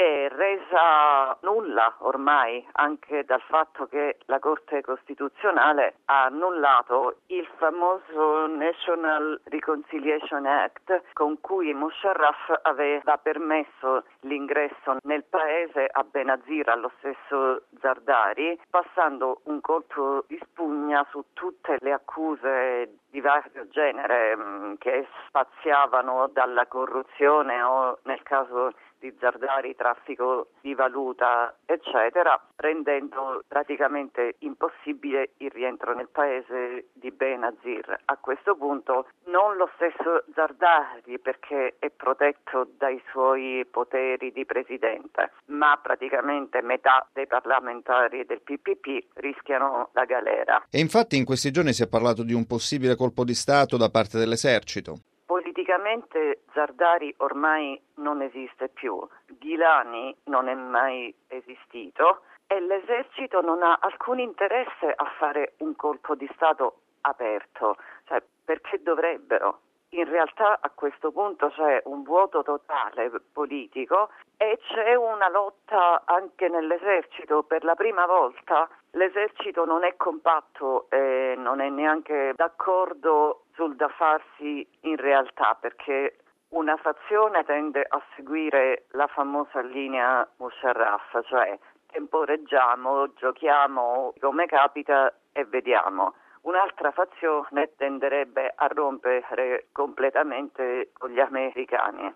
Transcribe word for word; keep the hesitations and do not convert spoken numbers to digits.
è resa nulla ormai anche dal fatto che la Corte Costituzionale ha annullato il famoso National Reconciliation Act con cui Musharraf aveva permesso l'ingresso nel paese a Benazir, allo stesso Zardari, passando un colpo di spugna su tutte le accuse di vario genere mh, che spaziavano dalla corruzione o, nel caso di Zardari, traffico di valuta, eccetera, rendendo praticamente impossibile il rientro nel paese di Benazir. A questo punto non lo stesso Zardari, perché è protetto dai suoi poteri di presidente, ma praticamente metà dei parlamentari del P P P rischiano la galera. E infatti in questi giorni si è parlato di un possibile colpo di Stato da parte dell'esercito. Politicamente Zardari ormai non esiste più, Ghilani non è mai esistito e l'esercito non ha alcun interesse a fare un colpo di Stato aperto, cioè perché dovrebbero? In realtà a questo punto c'è un vuoto totale politico e c'è una lotta anche nell'esercito. Per la prima volta l'esercito non è compatto e non è neanche d'accordo sul da farsi in realtà, perché una fazione tende a seguire la famosa linea Musharraf, cioè temporeggiamo, giochiamo come capita e vediamo. Un'altra fazione tenderebbe a rompere completamente con gli americani.